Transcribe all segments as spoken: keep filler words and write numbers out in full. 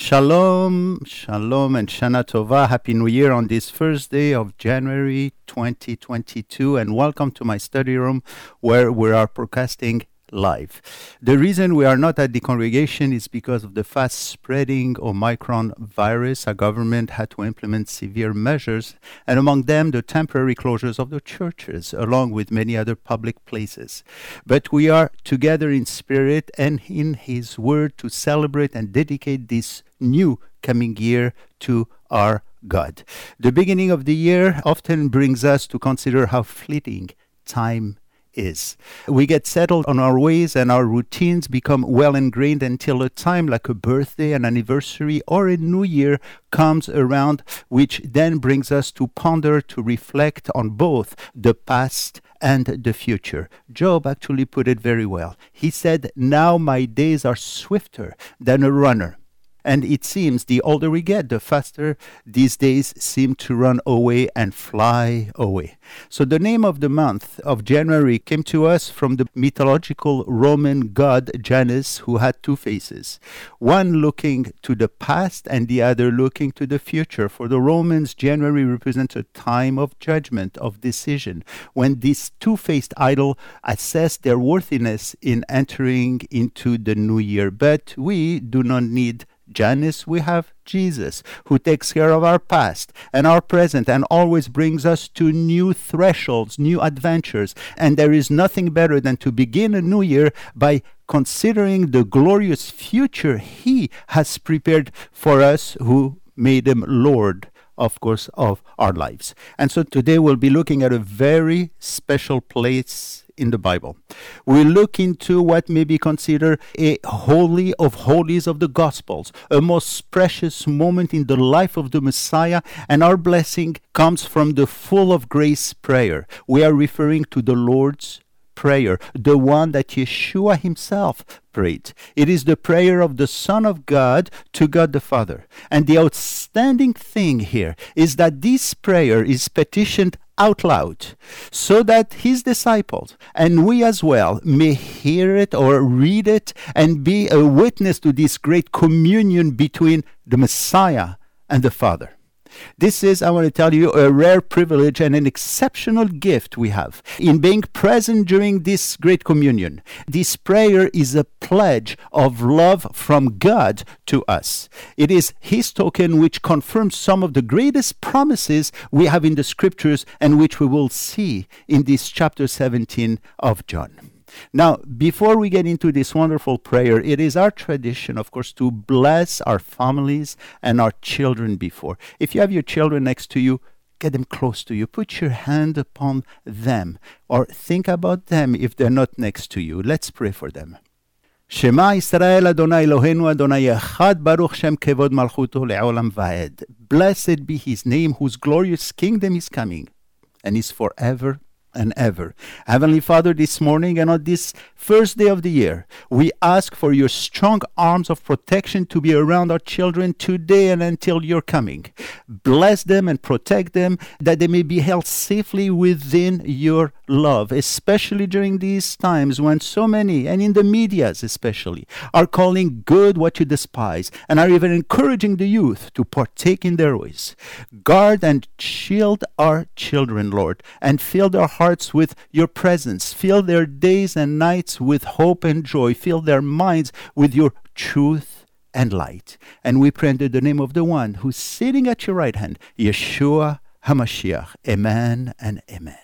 Shalom, shalom, and Shana Tova. Happy New Year on this first day of January twenty twenty-two, and welcome to my study room where we are broadcasting live. The reason we are not at the congregation is because of the fast spreading Omicron virus. Our government had to implement severe measures, and among them the temporary closures of the churches, along with many other public places. But we are together in spirit and in His Word to celebrate and dedicate this new coming year to our God. The beginning of the year often brings us to consider how fleeting time is. We get settled on our ways and our routines become well ingrained until a time like a birthday, an anniversary, or a new year comes around, which then brings us to ponder, to reflect on both the past and the future. Job actually put it very well. He said, "Now my days are swifter than a runner." And it seems the older we get, the faster these days seem to run away and fly away. So the name of the month of January came to us from the mythological Roman god Janus, who had two faces, one looking to the past and the other looking to the future. For the Romans, January represents a time of judgment, of decision, when this two-faced idol assessed their worthiness in entering into the new year. But we do not need Janus, we have Jesus, who takes care of our past and our present and always brings us to new thresholds, new adventures. And there is nothing better than to begin a new year by considering the glorious future He has prepared for us, who made Him Lord, of course, of our lives. And so today we'll be looking at a very special place in the Bible. We look into what may be considered a holy of holies of the Gospels, a most precious moment in the life of the Messiah, and our blessing comes from the full of grace prayer. We are referring to the Lord's Prayer, the one that Yeshua Himself prayed. It is the prayer of the Son of God to God the Father. And the outstanding thing here is that this prayer is petitioned out loud, so that His disciples and we as well may hear it or read it and be a witness to this great communion between the Messiah and the Father. This is, I want to tell you, a rare privilege and an exceptional gift we have in being present during this great communion. This prayer is a pledge of love from God to us. It is His token which confirms some of the greatest promises we have in the Scriptures and which we will see in this chapter seventeen of John. Now, before we get into this wonderful prayer, it is our tradition, of course, to bless our families and our children before. If you have your children next to you, get them close to you. Put your hand upon them or think about them if they're not next to you. Let's pray for them. Shema Yisrael Adonai Eloheinu Adonai Echad Baruch Shem Kevod Malchuto Le'olam Va'ed. Blessed be His name, whose glorious kingdom is coming and is forever and ever. Heavenly Father, this morning and on this first day of the year, we ask for your strong arms of protection to be around our children today and until your coming. Bless them and protect them, that they may be held safely within your love, especially during these times when so many, and in the medias especially, are calling good what you despise and are even encouraging the youth to partake in their ways. Guard and shield our children, Lord, and fill their hearts with your presence. Fill their days and nights with hope and joy. Fill their minds with your truth and light. And we pray in the name of the one who's sitting at your right hand, Yeshua HaMashiach. Amen and amen.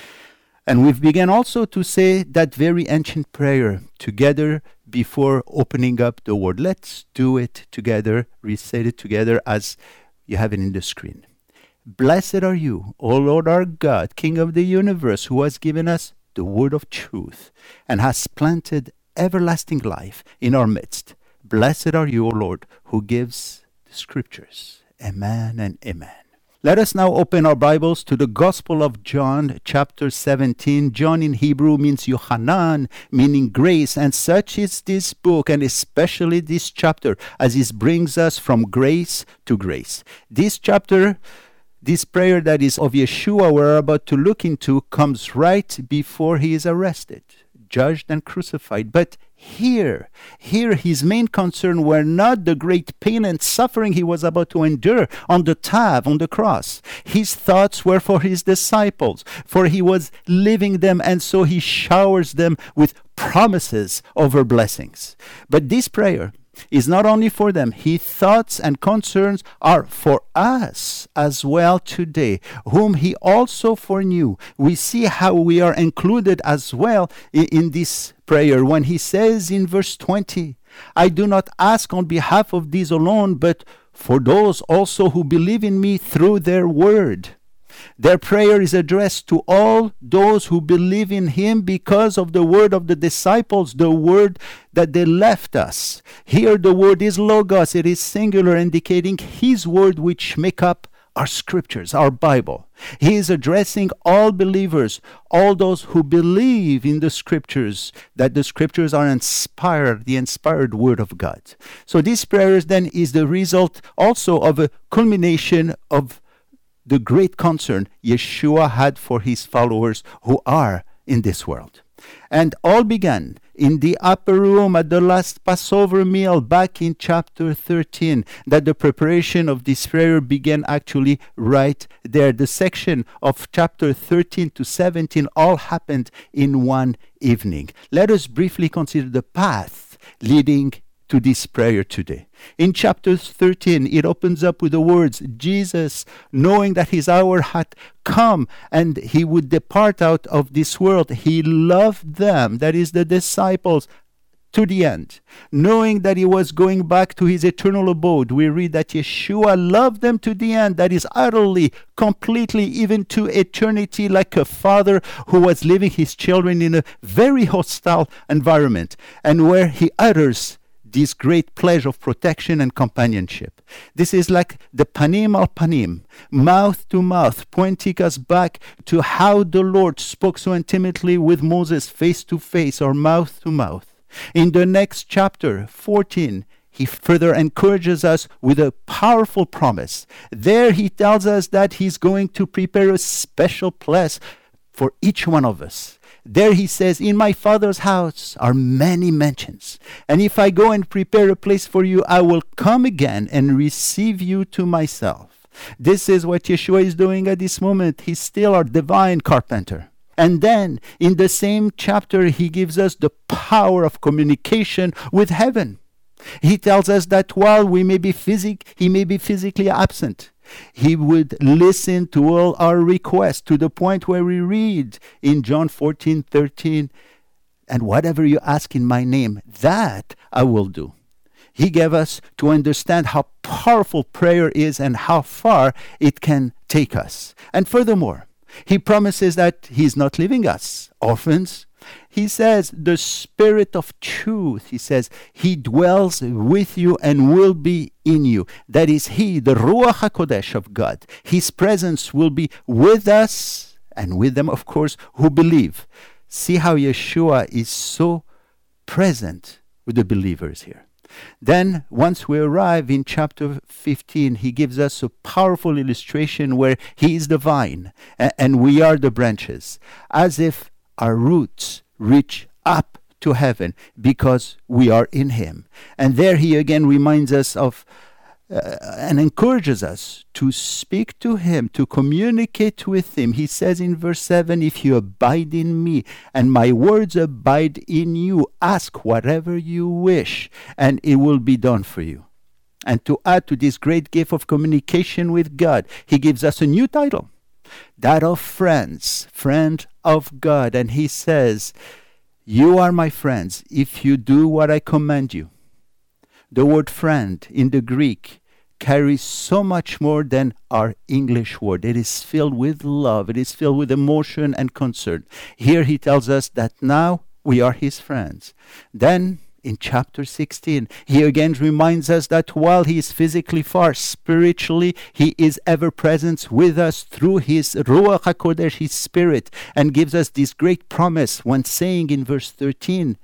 And we've begun also to say that very ancient prayer together before opening up the word. Let's do it together. Recite it together as you have it in the screen. Blessed are you, O Lord our God, King of the universe, who has given us the word of truth and has planted everlasting life in our midst. Blessed are you, O Lord, who gives the Scriptures. Amen and amen. Let us now open our Bibles to the Gospel of John, chapter seventeen. John in Hebrew means Yohanan, meaning grace, and such is this book, and especially this chapter, as it brings us from grace to grace. This chapter, this prayer that is of Yeshua we're about to look into, comes right before he is arrested, judged, and crucified. But Here, here his main concern were not the great pain and suffering he was about to endure on the tab, on the cross. His thoughts were for his disciples, for he was leaving them, and so he showers them with promises over blessings. But this prayer is not only for them. His thoughts and concerns are for us as well today, whom he also foreknew. We see how we are included as well in, in this prayer when he says in verse twenty, I do not ask on behalf of these alone, but for those also who believe in me through their word. Their prayer is addressed to all those who believe in him because of the word of the disciples, the word that they left us. Here the word is logos, it is singular, indicating his word which make up our scriptures, our Bible. He is addressing all believers, all those who believe in the scriptures, that the scriptures are inspired, the inspired word of God. So this prayer then is the result also of a culmination of the great concern Yeshua had for his followers who are in this world. And all began in the upper room at the last Passover meal back in chapter thirteen, that the preparation of this prayer began actually right there. The section of chapter thirteen to seventeen all happened in one evening. Let us briefly consider the path leading to this prayer today. In chapter thirteen, it opens up with the words, Jesus, knowing that his hour had come and he would depart out of this world, he loved them, that is the disciples, to the end. Knowing that he was going back to his eternal abode, we read that Yeshua loved them to the end, that is utterly, completely, even to eternity, like a father who was leaving his children in a very hostile environment, and where he utters this great pledge of protection and companionship. This is like the panim al panim, mouth to mouth, pointing us back to how the Lord spoke so intimately with Moses face to face or mouth to mouth. In the next chapter, fourteen, he further encourages us with a powerful promise. There he tells us that he's going to prepare a special place for each one of us. There he says, in my Father's house are many mansions. And if I go and prepare a place for you, I will come again and receive you to myself. This is what Yeshua is doing at this moment. He's still our divine carpenter. And then in the same chapter, he gives us the power of communication with heaven. He tells us that while we may be physic, he may be physically absent, he would listen to all our requests, to the point where we read in John fourteen thirteen, and whatever you ask in my name, that I will do. He gave us to understand how powerful prayer is and how far it can take us. And furthermore, he promises that he's not leaving us orphans. He says, the Spirit of truth, he says, he dwells with you and will be in you. That is he, the Ruach HaKodesh of God. His presence will be with us and with them, of course, who believe. See how Yeshua is so present with the believers here. Then, once we arrive in chapter fifteen, he gives us a powerful illustration where he is the vine and we are the branches, as if our roots reach up to heaven because we are in him. And there he again reminds us of uh, and encourages us to speak to him, to communicate with him. He says in verse seven, if you abide in me and my words abide in you, ask whatever you wish and it will be done for you. And to add to this great gift of communication with God, he gives us a new title, that of friends, friend of God. And he says, you are my friends if you do what I command you. The word friend in the Greek carries so much more than our English word. It is filled with love. It is filled with emotion and concern. Here he tells us that now we are his friends. Then in chapter sixteen, he again reminds us that while he is physically far, spiritually, he is ever present with us through his Ruach HaKodesh, his Spirit, and gives us this great promise when saying in verse thirteen,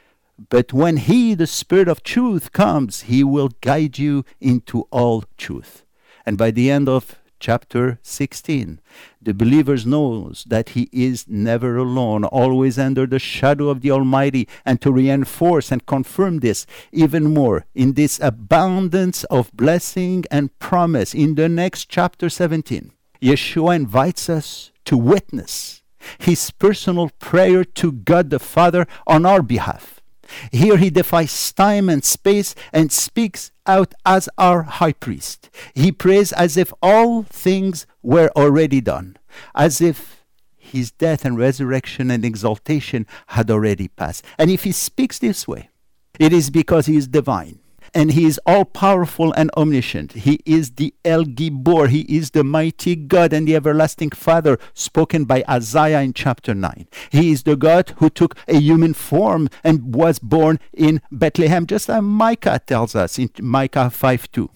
but when he, the Spirit of truth, comes, he will guide you into all truth. And by the end of chapter sixteen. The believer knows that he is never alone, always under the shadow of the Almighty, and to reinforce and confirm this even more in this abundance of blessing and promise in the next chapter seventeen, Yeshua invites us to witness his personal prayer to God the Father on our behalf. Here he defies time and space and speaks out as our high priest. He prays as if all things were already done, as if his death and resurrection and exaltation had already passed. And if he speaks this way, it is because he is divine. And he is all-powerful and omniscient. He is the El Gibor. He is the mighty God and the everlasting Father, spoken by Isaiah in chapter nine. He is the God who took a human form and was born in Bethlehem, just as Micah tells us in Micah five two.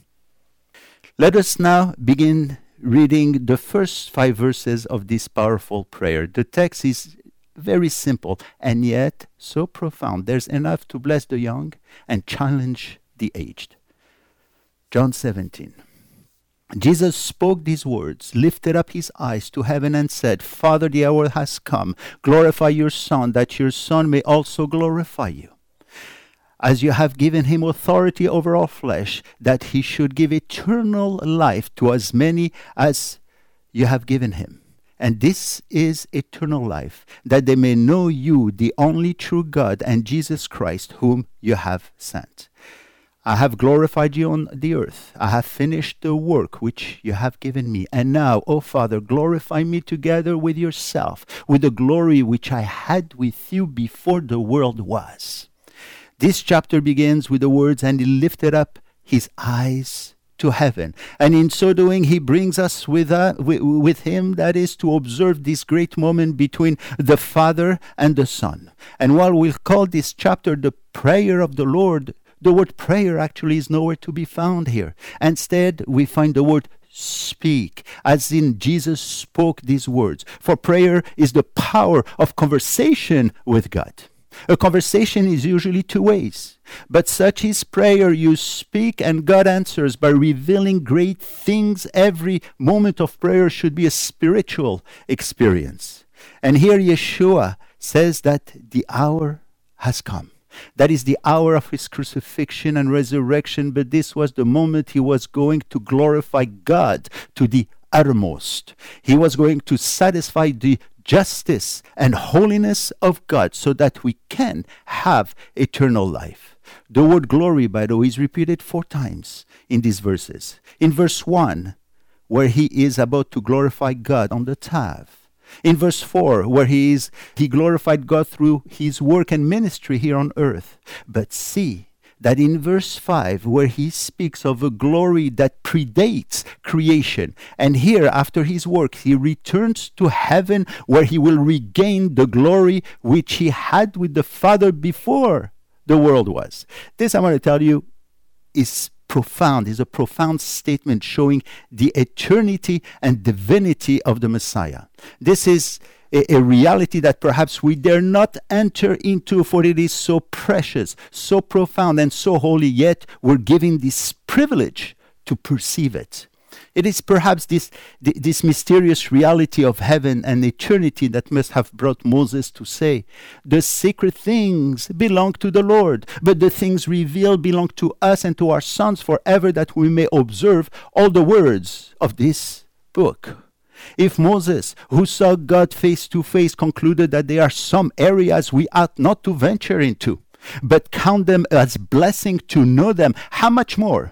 Let us now begin reading the first five verses of this powerful prayer. The text is very simple and yet so profound. There's enough to bless the young and challenge the aged. John seventeen. Jesus spoke these words, lifted up his eyes to heaven and said, Father, the hour has come. Glorify your Son, that your Son may also glorify you. As you have given him authority over all flesh, that he should give eternal life to as many as you have given him. And this is eternal life, that they may know you, the only true God, and Jesus Christ, whom you have sent. I have glorified you on the earth. I have finished the work which you have given me. And now, O Father, glorify me together with yourself, with the glory which I had with you before the world was. This chapter begins with the words, and he lifted up his eyes to heaven. And in so doing, he brings us with, uh, with, with him, that is, to observe this great moment between the Father and the Son. And while we'll call this chapter the prayer of the Lord, the word prayer actually is nowhere to be found here. Instead, we find the word speak, as in Jesus spoke these words. For prayer is the power of conversation with God. A conversation is usually two ways, but such is prayer. You speak and God answers by revealing great things. Every moment of prayer should be a spiritual experience. And here Yeshua says that the hour has come. That is the hour of his crucifixion and resurrection, but this was the moment he was going to glorify God to the uttermost. He was going to satisfy the justice and holiness of God so that we can have eternal life. The word glory, by the way, is repeated four times in these verses. In verse one, where he is about to glorify God on the Tav. In verse four, where he is, he glorified God through his work and ministry here on earth. But see that in verse five, where he speaks of a glory that predates creation, and here, after his work, he returns to heaven, where he will regain the glory which he had with the Father before the world was. This, I want to tell you, is profound, is a profound statement showing the eternity and divinity of the Messiah. This is a, a reality that perhaps we dare not enter into, for it is so precious, so profound, and so holy, yet we're given this privilege to perceive it. It is perhaps this, this mysterious reality of heaven and eternity that must have brought Moses to say, the secret things belong to the Lord, but the things revealed belong to us and to our sons forever, that we may observe all the words of this book. If Moses, who saw God face to face, concluded that there are some areas we ought not to venture into, but count them as blessing to know them, how much more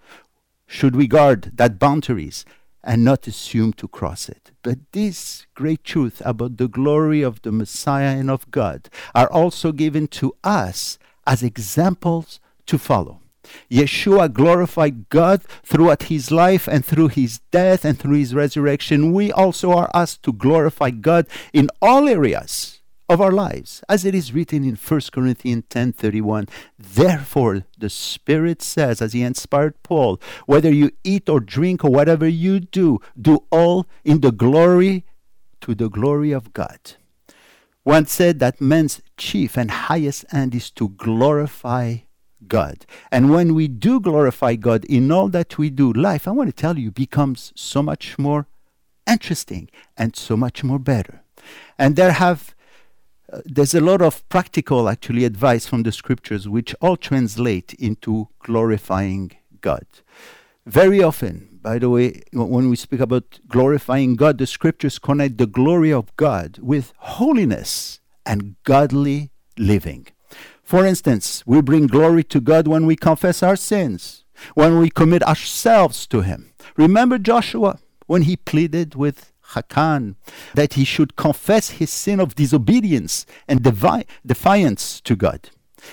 should we guard that boundaries and not assume to cross it? But this great truth about the glory of the Messiah and of God are also given to us as examples to follow. Yeshua glorified God throughout his life and through his death and through his resurrection. We also are asked to glorify God in all areas of our lives, as it is written in First Corinthians ten thirty-one. Therefore, the Spirit says, as he inspired Paul, whether you eat or drink or whatever you do, do all in the glory, to the glory of God. One said that man's chief and highest end is to glorify God. And when we do glorify God in all that we do, life, I want to tell you, becomes so much more interesting and so much more better. And there have uh, there's a lot of practical actually advice from the scriptures which all translate into glorifying God. Very often, by the way, when we speak about glorifying God, the scriptures connect the glory of God with holiness and godly living. For instance, we bring glory to God when we confess our sins, when we commit ourselves to Him. Remember Joshua when he pleaded with Achan that he should confess his sin of disobedience and devi- defiance to God.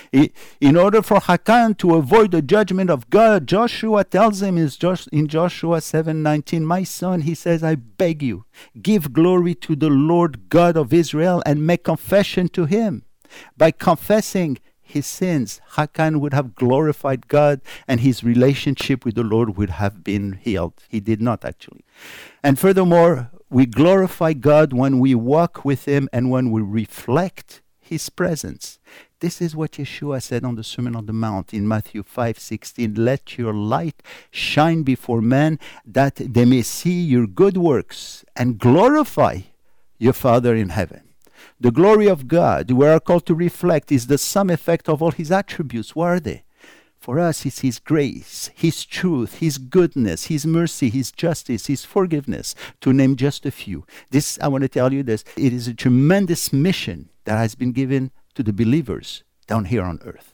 In order for Achan to avoid the judgment of God, Joshua tells him in Joshua seven nineteen, "My son," he says, "I beg you, give glory to the Lord God of Israel and make confession to Him." By confessing his sins, Achan would have glorified God and his relationship with the Lord would have been healed. He did not actually. And furthermore, we glorify God when we walk with Him and when we reflect His presence. This is what Yeshua said on the Sermon on the Mount in Matthew five sixteen. "Let your light shine before men, that they may see your good works and glorify your Father in heaven." The glory of God we are called to reflect is the sum effect of all His attributes. What are they? For us, it's His grace, His truth, His goodness, His mercy, His justice, His forgiveness, to name just a few. This, I want to tell you this, it is a tremendous mission that has been given to the believers down here on earth.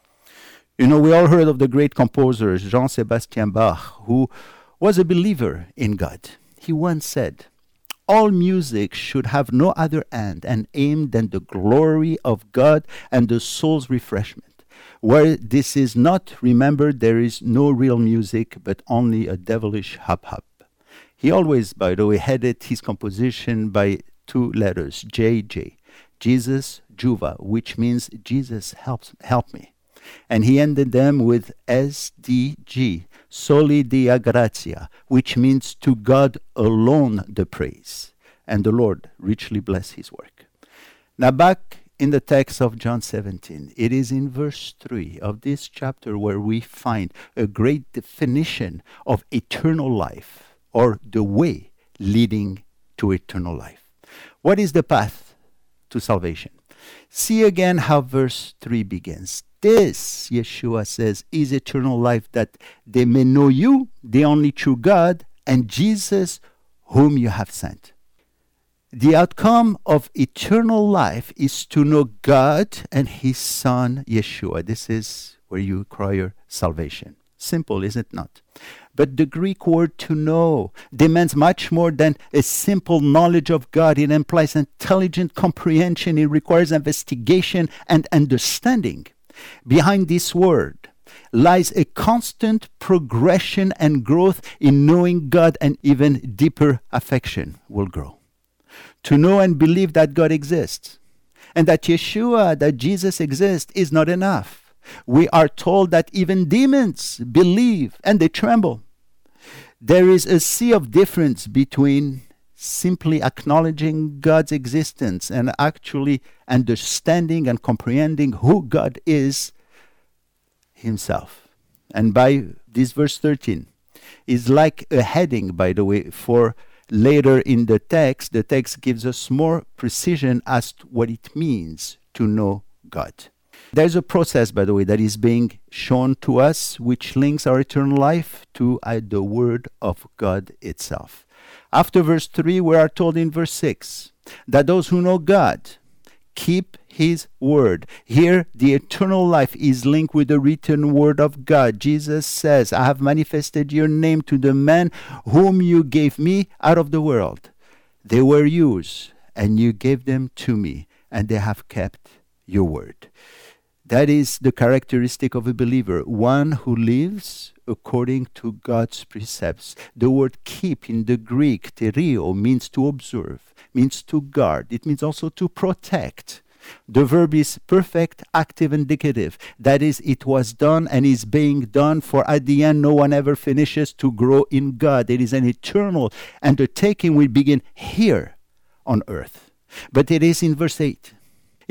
You know, we all heard of the great composer Jean-Sébastien Bach, who was a believer in God. He once said, "All music should have no other end and aim than the glory of God and the soul's refreshment. Where this is not remembered, there is no real music, but only a devilish hop-hop." He always, by the way, headed his composition by two letters, J J. Jesus, Juva, which means Jesus helps, help me. And he ended them with S D G, Soli Dea Gratia, which means to God alone the praise. And the Lord richly bless His work. Now back in the text of John seventeen, it is in verse three of this chapter where we find a great definition of eternal life, or the way leading to eternal life. What is the path to salvation? See again how verse three begins. "This," Yeshua says, "is eternal life, that they may know you, the only true God, and Jesus whom you have sent." The outcome of eternal life is to know God and His Son, Yeshua. This is where you acquire salvation. Simple, is it not? But the Greek word "to know" demands much more than a simple knowledge of God. It implies intelligent comprehension. It requires investigation and understanding. Behind this word lies a constant progression and growth in knowing God, and even deeper affection will grow. To know and believe that God exists, and that Yeshua, that Jesus exists, is not enough. We are told that even demons believe and they tremble. There is a sea of difference between simply acknowledging God's existence and actually understanding and comprehending who God is Himself. And by this verse thirteen is like a heading, by the way, for later in the text. The text gives us more precision as to what it means to know God. There's a process, by the way, that is being shown to us, which links our eternal life to uh, the Word of God itself. After verse three, we are told in verse six that those who know God keep His word. Here, the eternal life is linked with the written word of God. Jesus says, "I have manifested your name to the men whom you gave me out of the world. They were yours, and you gave them to me, and they have kept your word." That is the characteristic of a believer, one who lives according to God's precepts. The word "keep" in the Greek, terio, means to observe, means to guard. It means also to protect. The verb is perfect, active, indicative. That is, it was done and is being done, for at the end no one ever finishes to grow in God. It is an eternal undertaking. We begin here on earth. But it is in verse eight.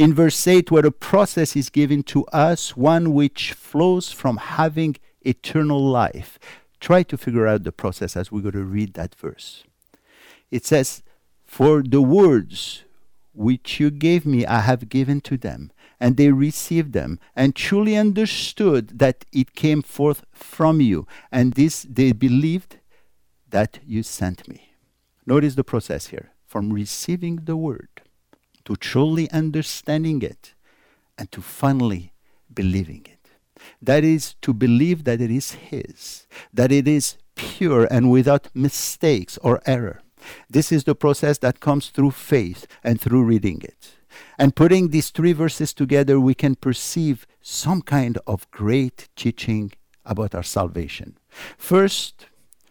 In verse eight, where a process is given to us, one which flows from having eternal life. Try to figure out the process as we go to read that verse. It says, "For the words which you gave me, I have given to them, and they received them, and truly understood that it came forth from you, and this they believed that you sent me." Notice the process here. From receiving the word, to truly understanding it, and to finally believing it. That is, to believe that it is His, that it is pure and without mistakes or error. This is the process that comes through faith and through reading it. And putting these three verses together, we can perceive some kind of great teaching about our salvation. First,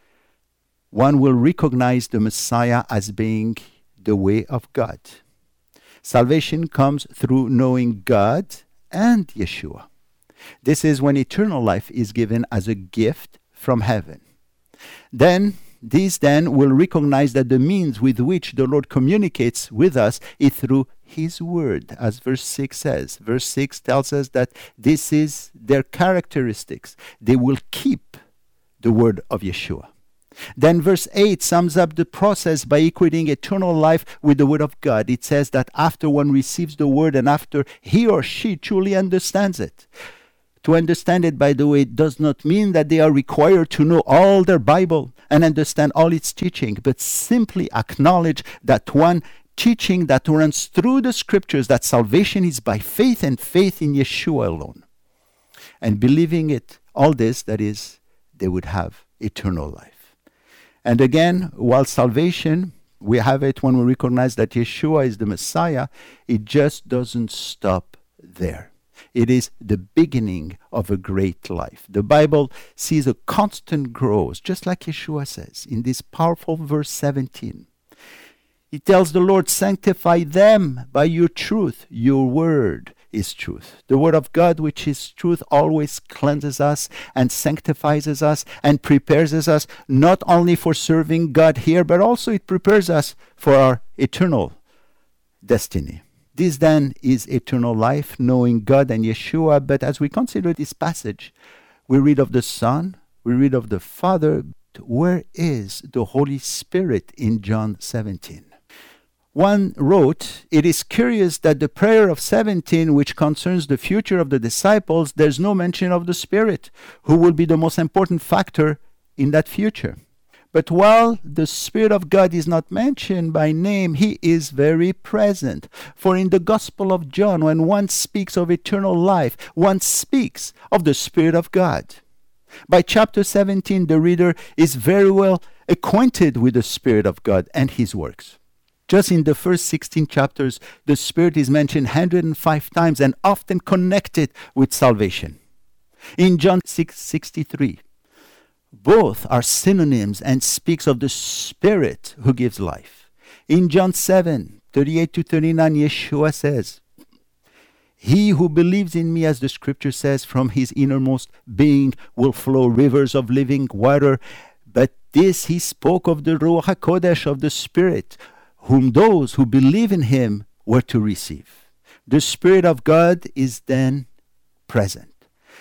one will recognize the Messiah as being the way of God. Salvation comes through knowing God and Yeshua. This is when eternal life is given as a gift from heaven. Then, these then will recognize that the means with which the Lord communicates with us is through His Word, as verse six says. Verse six tells us that this is their characteristics. They will keep the Word of Yeshua. Then verse eight sums up the process by equating eternal life with the Word of God. It says that after one receives the Word and after he or she truly understands it. To understand it, by the way, does not mean that they are required to know all their Bible and understand all its teaching, but simply acknowledge that one teaching that runs through the scriptures, that salvation is by faith and faith in Yeshua alone. And believing it, all this, that is, they would have eternal life. And again, while salvation, we have it when we recognize that Yeshua is the Messiah, it just doesn't stop there. It is the beginning of a great life. The Bible sees a constant growth, just like Yeshua says in this powerful verse seventeen. It tells the Lord, "Sanctify them by your truth. Your word is truth." The word of God, which is truth, always cleanses us and sanctifies us and prepares us not only for serving God here, but also it prepares us for our eternal destiny. This then is eternal life, knowing God and Yeshua. But as we consider this passage, we read of the Son, we read of the Father. Where is the Holy Spirit in John seventeen? One wrote, "It is curious that the prayer of seventeen, which concerns the future of the disciples, there's no mention of the Spirit, who will be the most important factor in that future. But while the Spirit of God is not mentioned by name, He is very present. For in the Gospel of John, when one speaks of eternal life, one speaks of the Spirit of God." By chapter seventeen, the reader is very well acquainted with the Spirit of God and His works. Just in the first sixteen chapters, the Spirit is mentioned one hundred five times and often connected with salvation. In John six sixty-three, both are synonyms and speaks of the Spirit who gives life. In John seven thirty-eight to thirty-nine, Yeshua says, "He who believes in me, as the scripture says, from his innermost being will flow rivers of living water. But this he spoke of the Ruach HaKodesh, of the Spirit, whom those who believe in him were to receive." The Spirit of God is then present.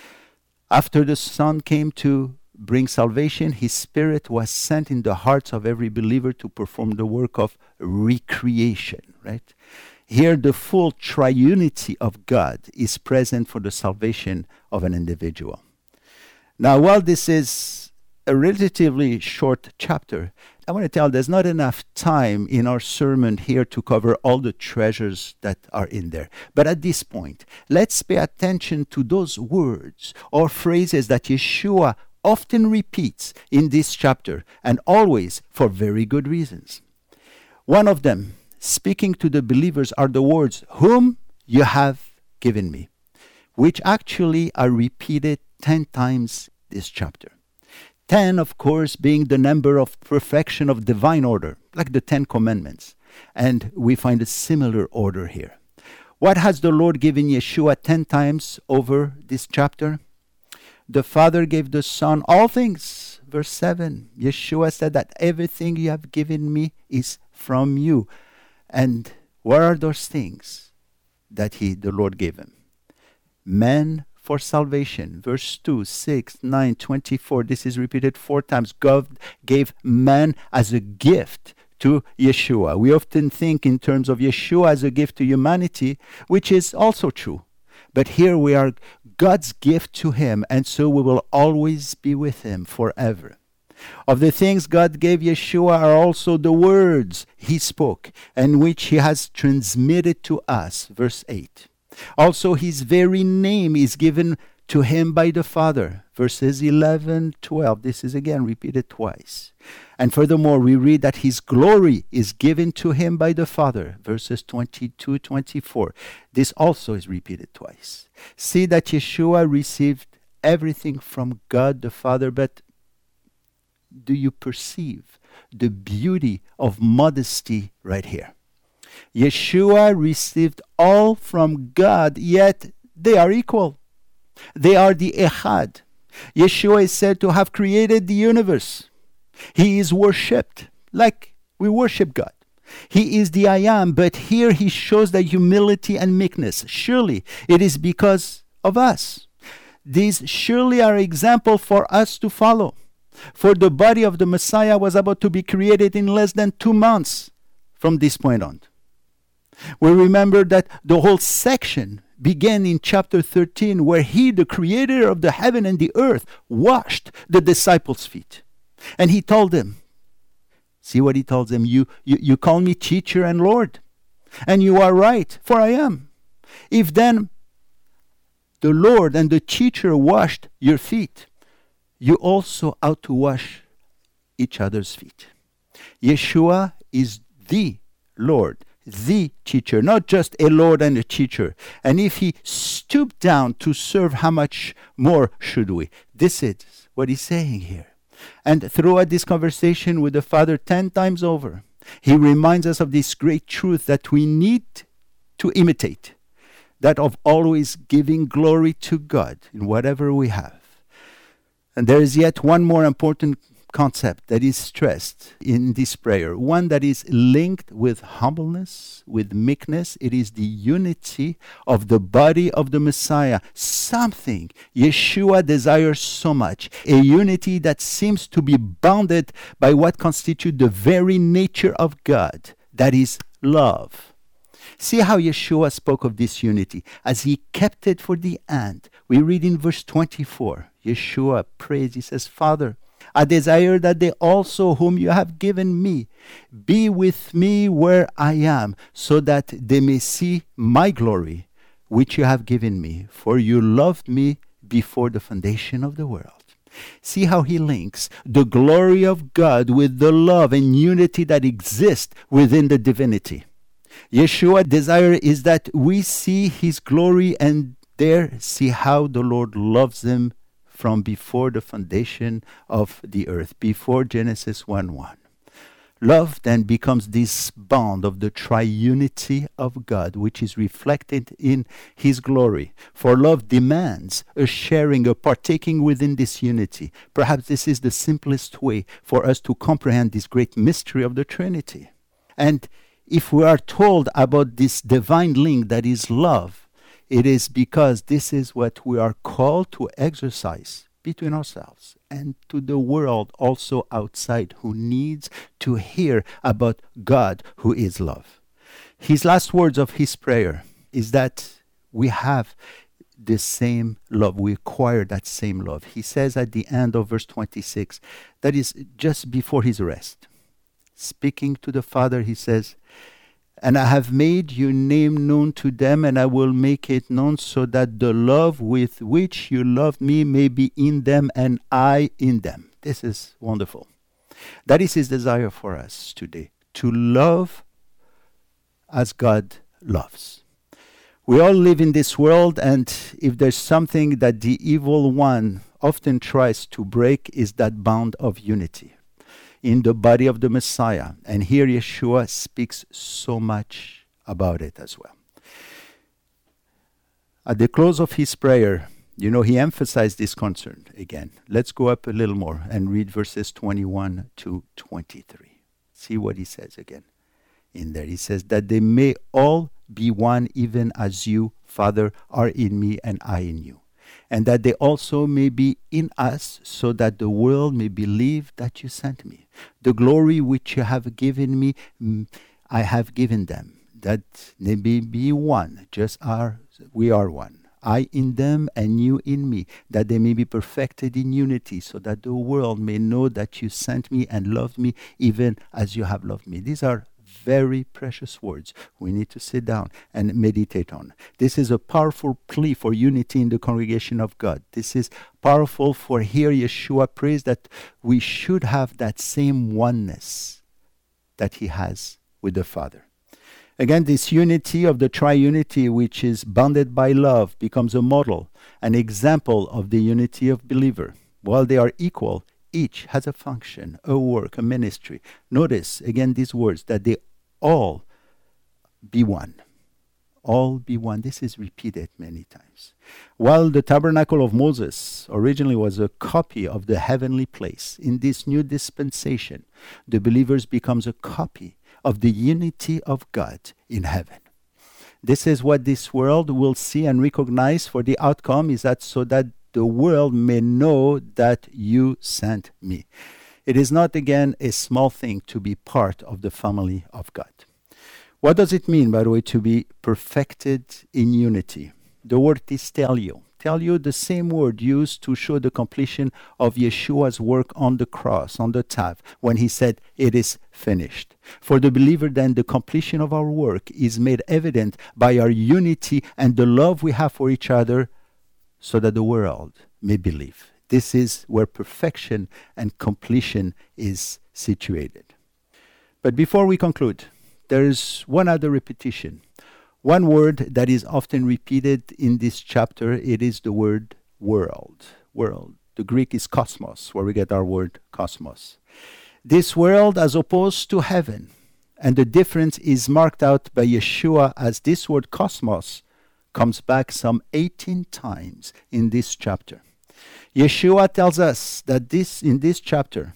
After the Son came to bring salvation, His Spirit was sent in the hearts of every believer to perform the work of recreation, right? Here, the full triunity of God is present for the salvation of an individual. Now, while this is a relatively short chapter, I want to tell there's not enough time in our sermon here to cover all the treasures that are in there. But at this point, let's pay attention to those words or phrases that Yeshua often repeats in this chapter, and always for very good reasons. One of them, speaking to the believers, are the words, "whom you have given me," which actually are repeated ten times this chapter. Ten, of course, being the number of perfection of divine order, like the Ten Commandments. And we find a similar order here. What has the Lord given Yeshua ten times over this chapter? The Father gave the Son all things. Verse seven, Yeshua said that everything you have given me is from you. And what are those things? that he, the Lord gave him. Man for salvation. Verse two, six, nine, twenty-four. This is repeated four times. God gave man as a gift to Yeshua. We often think in terms of Yeshua as a gift to humanity, which is also true. But here we are God's gift to him, and so we will always be with him forever. Of the things God gave Yeshua are also the words he spoke, and which he has transmitted to us. Verse eight. Also his very name is given to him by the Father. Verses eleven, twelve. This is again repeated twice. And furthermore, we read that his glory is given to him by the Father. Verses twenty-two, twenty-four. This also is repeated twice. See that Yeshua received everything from God the Father, but do you perceive the beauty of modesty right here? Yeshua received all from God, yet they are equal. They are the Echad. Yeshua is said to have created the universe. He is worshipped like we worship God. He is the I Am, but here he shows the humility and meekness. Surely it is because of us. These surely are example for us to follow. For the body of the Messiah was about to be created in less than two months from this point on. We remember that the whole section began in chapter thirteen, where he, the creator of the heaven and the earth, washed the disciples' feet. And he told them, see what he told them, you, you, you call me teacher and Lord, and you are right, for I am. If then the Lord and the teacher washed your feet, you also ought to wash each other's feet. Yeshua is the Lord, the teacher, not just a Lord and a teacher. And if he stooped down to serve, how much more should we? This is what he's saying here. And throughout this conversation with the Father ten times over, he reminds us of this great truth that we need to imitate, that of always giving glory to God in whatever we have. And there is yet one more important concept that is stressed in this prayer, one that is linked with humbleness, with meekness. It is the unity of the body of the Messiah, something Yeshua desires so much, a unity that seems to be bounded by what constitutes the very nature of God, that is love. See how Yeshua spoke of this unity as he kept it for the end. We read in verse twenty-four, Yeshua prays, he says, Father, I desire that they also whom you have given me be with me where I am, so that they may see my glory, which you have given me, for you loved me before the foundation of the world. See how he links the glory of God with the love and unity that exists within the divinity. Yeshua's desire is that we see his glory and there see how the Lord loves them from before the foundation of the earth, before Genesis one one. Love then becomes this bond of the triunity of God, which is reflected in his glory. For love demands a sharing, a partaking within this unity. Perhaps this is the simplest way for us to comprehend this great mystery of the Trinity. And if we are told about this divine link that is love, it is because this is what we are called to exercise between ourselves and to the world also outside who needs to hear about God who is love. His last words of his prayer is that we have the same love. We acquire that same love. He says at the end of verse twenty-six, that is just before his rest. Speaking to the Father, he says, and I have made your name known to them, and I will make it known so that the love with which you loved me may be in them and I in them. This is wonderful. That is his desire for us today, to love as God loves. We all live in this world, and if there's something that the evil one often tries to break, is that bond of unity in the body of the Messiah. And here Yeshua speaks so much about it as well. At the close of his prayer, you know, he emphasized this concern again. Let's go up a little more and read verses twenty-one to twenty-three. See what he says again in there. He says, that they may all be one, even as you, Father, are in me and I in you. And that they also may be in us, so that the world may believe that you sent me. The glory which you have given me, I have given them, that they may be one, just as we are one. I in them and you in me, that they may be perfected in unity, so that the world may know that you sent me and loved me, even as you have loved me. These are very precious words we need to sit down and meditate on. This is a powerful plea for unity in the congregation of God. This is powerful, for here Yeshua prays that we should have that same oneness that he has with the Father. Again, this unity of the triunity, which is bounded by love, becomes a model, an example of the unity of believer. While they are equal, each has a function, a work, a ministry. Notice again these words, that they all be one. All be one. This is repeated many times. While the tabernacle of Moses originally was a copy of the heavenly place, in this new dispensation, the believers becomes a copy of the unity of God in heaven. This is what this world will see and recognize, for the outcome is that so that the world may know that you sent me. It is not, again, a small thing to be part of the family of God. What does it mean, by the way, to be perfected in unity? The word is telio. Telio, the same word used to show the completion of Yeshua's work on the cross, on the Tav, when he said, it is finished. For the believer, then, the completion of our work is made evident by our unity and the love we have for each other, so that the world may believe. This is where perfection and completion is situated. But before we conclude, there is one other repetition. One word that is often repeated in this chapter, it is the word world. World. The Greek is cosmos, where we get our word cosmos. This world as opposed to heaven. And the difference is marked out by Yeshua, as this word cosmos comes back some eighteen times in this chapter. Yeshua tells us that this in this chapter,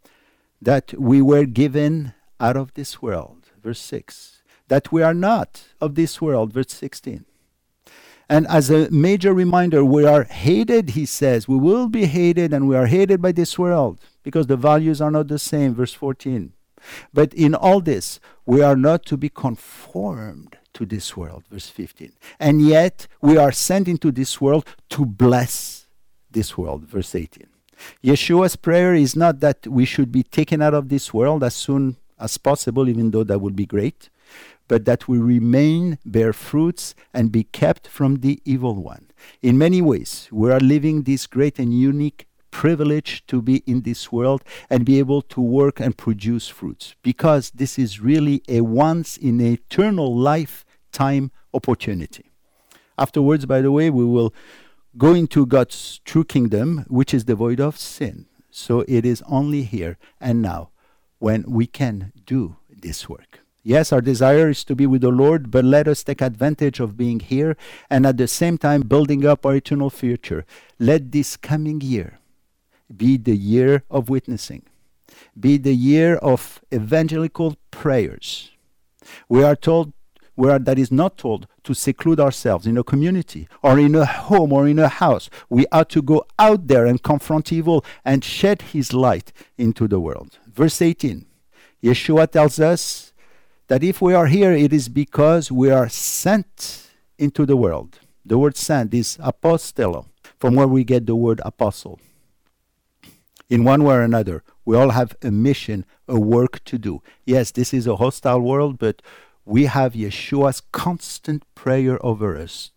that we were given out of this world, verse six. That we are not of this world, verse sixteen. And as a major reminder, we are hated, he says. We will be hated, and we are hated by this world, because the values are not the same, verse fourteen. But in all this, we are not to be conformed to this world, verse fifteen. And yet, we are sent into this world to bless this world, verse eighteen. Yeshua's prayer is not that we should be taken out of this world as soon as possible, even though that would be great, but that we remain, bear fruits, and be kept from the evil one. In many ways, we are living this great and unique privilege to be in this world and be able to work and produce fruits, because this is really a once in an eternal lifetime opportunity. Afterwards, by the way, we will go into God's true kingdom, which is devoid of sin. So it is only here and now when we can do this work. Yes, our desire is to be with the Lord, but let us take advantage of being here and at the same time building up our eternal future. Let this coming year be the year of witnessing, be the year of evangelical prayers. We are told, we are, that is not told to seclude ourselves in a community or in a home or in a house. We ought to go out there and confront evil and shed his light into the world. Verse eighteen, Yeshua tells us that if we are here, it is because we are sent into the world. The word sent is apostello, from where we get the word apostle. In one way or another, we all have a mission, a work to do. Yes, this is a hostile world, but we have Yeshua's constant prayer over us.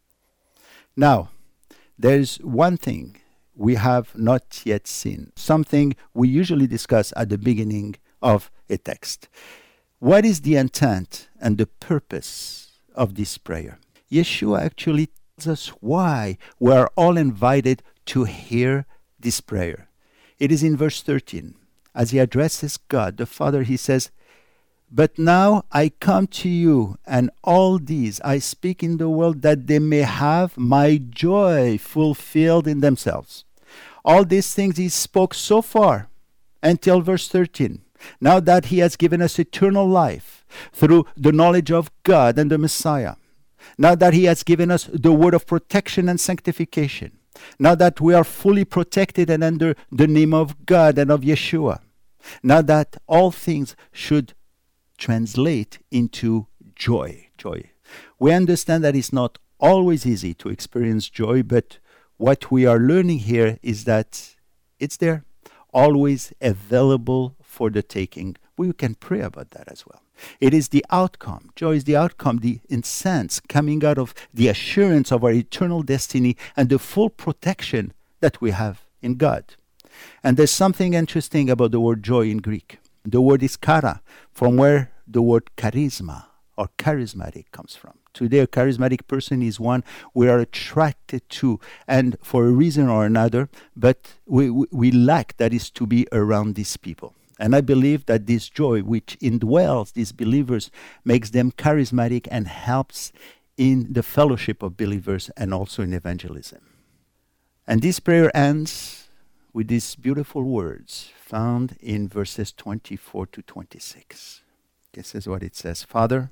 Now, there's one thing we have not yet seen, something we usually discuss at the beginning of a text. What is the intent and the purpose of this prayer? Yeshua actually tells us why we are all invited to hear this prayer. It is in verse thirteen. As he addresses God, the Father, he says, "But now I come to you, and all these I speak in the world, that they may have my joy fulfilled in themselves." All these things he spoke so far until verse thirteen. Now that he has given us eternal life, through the knowledge of God and the Messiah. Now that he has given us the word of protection and sanctification. Now that we are fully protected and under the name of God and of Yeshua. Now that all things should translate into joy. Joy. We understand that it's not always easy to experience joy, but what we are learning here is that it's there, always available for the taking. We can pray about that as well. It is the outcome. Joy is the outcome, the sense coming out of the assurance of our eternal destiny and the full protection that we have in God. And there's something interesting about the word joy in Greek. The word is chara, from where the word charisma or charismatic comes from. Today, a charismatic person is one we are attracted to, and for a reason or another, but we, we, we lack, that is, to be around these people. And I believe that this joy which indwells these believers makes them charismatic and helps in the fellowship of believers and also in evangelism. And this prayer ends with these beautiful words found in verses twenty-four to twenty-six. This is what it says. Father,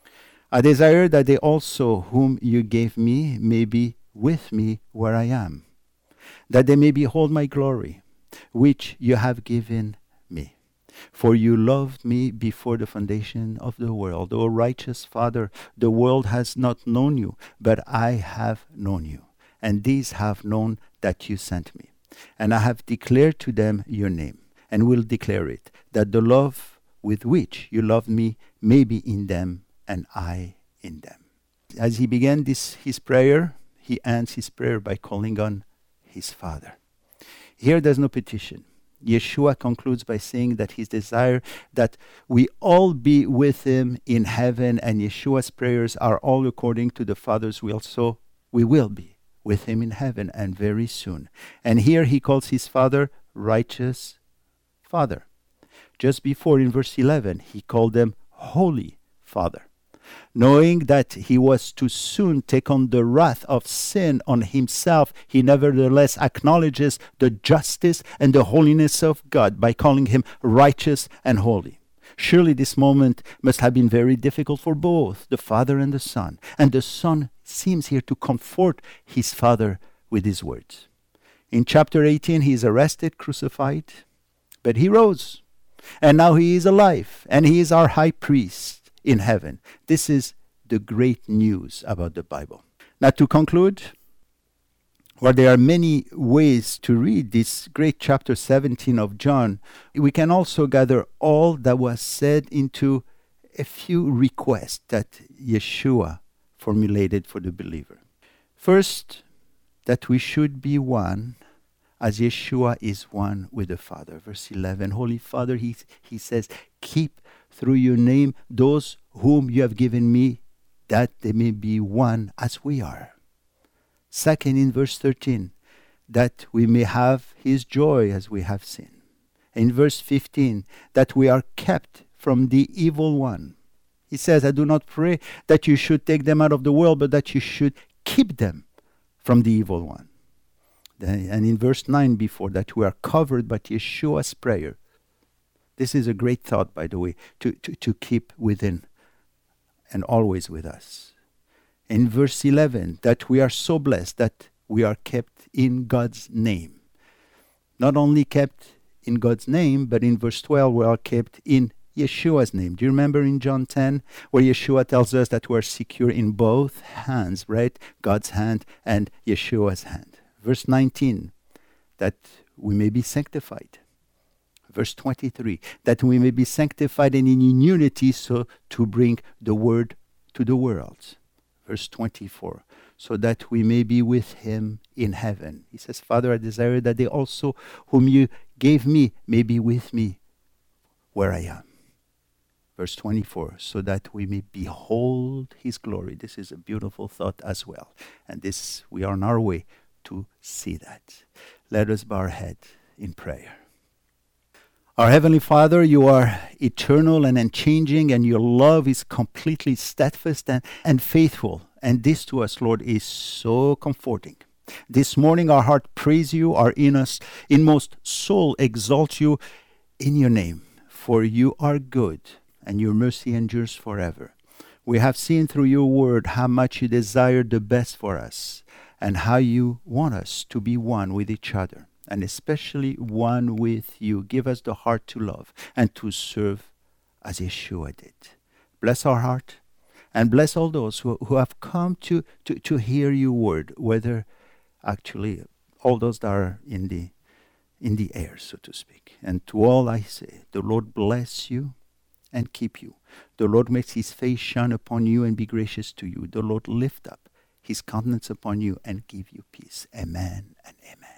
I desire that they also whom you gave me may be with me where I am, that they may behold my glory, which you have given me. For you loved me before the foundation of the world. O righteous Father, the world has not known you, but I have known you, and these have known that you sent me. And I have declared to them your name, and will declare it, that the love with which you loved me may be in them, and I in them. As he began this his prayer, he ends his prayer by calling on his Father. Here there's no petition. Yeshua concludes by saying that his desire that we all be with him in heaven, and Yeshua's prayers are all according to the Father's will, so we will be with him in heaven, and very soon. And here he calls his Father righteous Father. Just before, in verse eleven, he called them Holy Father. Knowing that he was to soon take on the wrath of sin on himself, he nevertheless acknowledges the justice and the holiness of God by calling him righteous and holy. Surely this moment must have been very difficult for both the Father and the Son. And the Son seems here to comfort his Father with his words. In chapter eighteen, he is arrested, crucified, but he rose. And now he is alive, and he is our high priest in heaven. This is the great news about the Bible. Now, to conclude, while there are many ways to read this great chapter seventeen of John, we can also gather all that was said into a few requests that Yeshua formulated for the believer. First, that we should be one as Yeshua is one with the Father. Verse eleven, Holy Father, he, he says, keep through your name those whom you have given me, that they may be one as we are. Second, in verse thirteen, that we may have his joy as we have seen. In verse fifteen, that we are kept from the evil one. He says, I do not pray that you should take them out of the world, but that you should keep them from the evil one. And in verse nine before, that we are covered by Yeshua's prayer. This is a great thought, by the way, to, to, to keep within and always with us. In verse eleven, that we are so blessed that we are kept in God's name. Not only kept in God's name, but in verse twelve, we are kept in Yeshua's name. Do you remember in John ten, where Yeshua tells us that we are secure in both hands, right? God's hand and Yeshua's hand. Verse nineteen, that we may be sanctified. Verse twenty-three, that we may be sanctified and in unity, so to bring the word to the world. Verse twenty-four, so that we may be with him in heaven. He says, Father, I desire that they also whom you gave me may be with me where I am. Verse twenty-four, so that we may behold his glory. This is a beautiful thought as well. And this, we are on our way to see that. Let us bow our head in prayer. Our Heavenly Father, you are eternal and unchanging, and your love is completely steadfast and, and faithful. And this to us, Lord, is so comforting. This morning our heart praise you, our innermost, inmost soul exalt you in your name. For you are good, and your mercy endures forever. We have seen through your word how much you desire the best for us and how you want us to be one with each other, and especially one with you. Give us the heart to love and to serve as Yeshua did. Bless our heart and bless all those who, who have come to, to, to hear your word, whether actually all those that are in the in the air, so to speak. And to all I say, the Lord bless you and keep you. The Lord makes his face shine upon you and be gracious to you. The Lord lift up his countenance upon you and give you peace. Amen and amen.